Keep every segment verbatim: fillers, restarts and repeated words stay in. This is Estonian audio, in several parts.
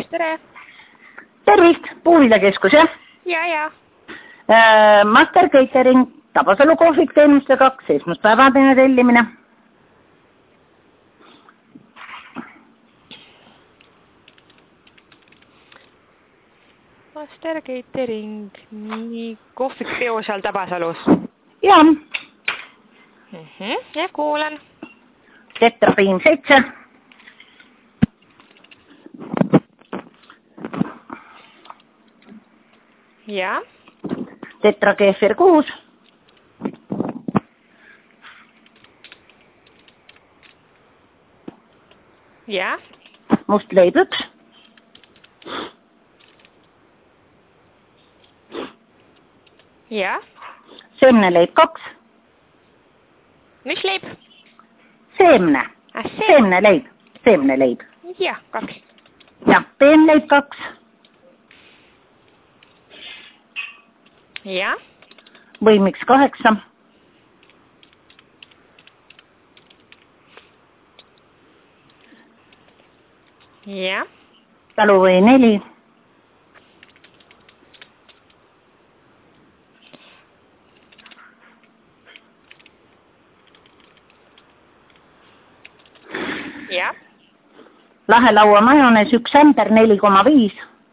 Keskus, tere! Tervist, Puuviljakeskus, jah? Ja, ja. Äh, Master Catering, Tabasalu kohvik teenuste kaks, esmaspäevadene tellimine. Master Catering, nii kohvik peo seal Tabasalus. Ja. Mm -hmm. Ja kuulen. Tetrapiim seitse. Ja. Tetrakeefir kuus. Ja. Mustleib üks. Ja. Seemneleib kaks. Mis leib? Seemne. Ah, see. Seemneleib. Seemneleib. Ja, kaks. Ja, peenleib kaks. Ja. Võimiks kaheksa. Ja. Taluvõi neli. Ja. Lahelaua majones üks ämber neli koma viis.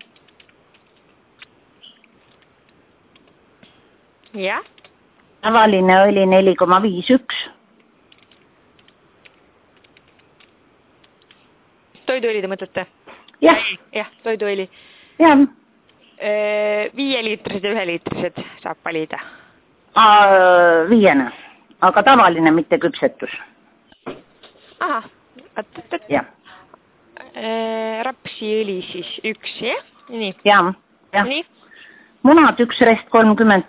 Ja. Tavaline oli neli koma viis üks. Toiduõli te mõtlete? Jah. Jah, toiduõli. Jah. Viieliitrised ja üheliitrised saab valida. Viiene. Aga tavaline, mitte küpsetus. Aha. At-at-at. Jah. Rapsiõli siis üks, jah? Nii. Jah. Ja. Nii. Munad üks rest kolmkümmend.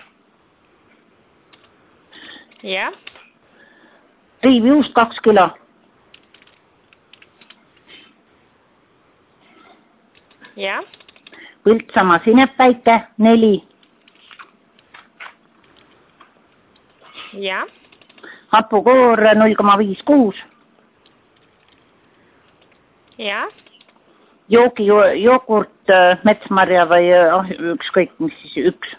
Ja. Riivjuust kaks kilo. Ja. Põltsamaa sinepäike neli. Ja. Hapukoor null koma viis kuus. Ja. Joogi jogurt metsmarja või oh, ükskõik mis siis üks.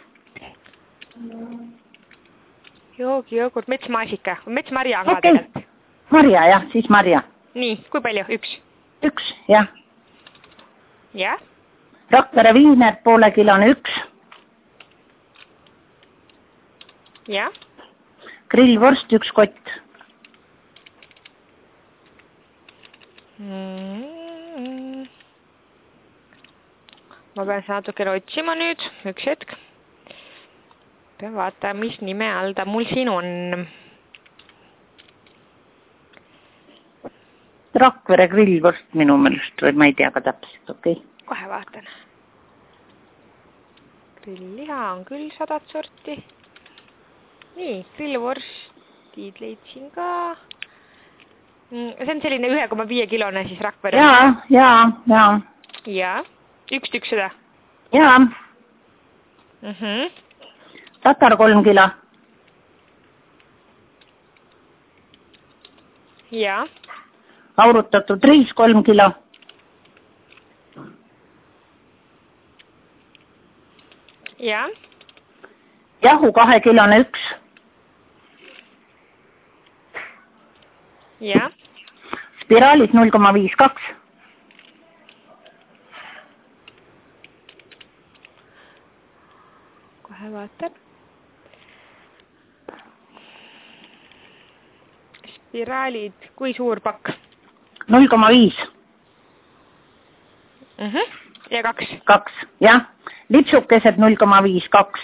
Joogi jogurt metsmaasika. Metsmarja on ka okay. tegelikult. Marja, jah, siis marja. Nii, kui palju? Üks. Üks, jah. Ja. Rakvere viiner poole kilone üks. Ja. Grillvorst üks kott. Mm-hmm. Ma pean seda natukene otsima nüüd. Üks hetk. Pean vaata, mis nime all ta mul siin on. Rakvere grillvorst minu meelest või ma ei tea ka täpselt, okei. Okay. Kohe vaatan. Grillliha on küll sadat sorti. Nii, grillvorstid leidsin ka. See on selline ühe koma viie kilone siis Rakvere. Jaa, jaa, jaa. Ja, üks tükk seda. Jaa. Mhm. Tatar kolm kilo. Ja. Aurutatud riis kolm kilo. Ja. Jahu kahe kilone üks. Ja. Spiraalis null koma viis kaks. Kohe vaatan. Spiraalid, kui suur pakk? null koma viis. Mhm. Ja kaks? Kaks, jah. Lipsukesed null koma viis kaks.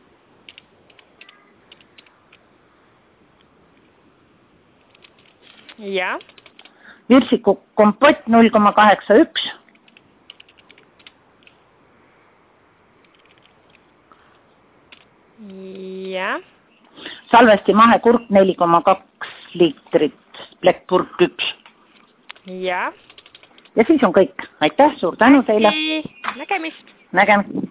Ja. Virsiku kompott null koma kaheksa üks. Ja. Salvesti mahekurk neli koma kaks liitrit. Plekkpurk üks. Ja. Ja siis on kõik. Aitäh, suur tänu teile. Nägemist. Nägemist.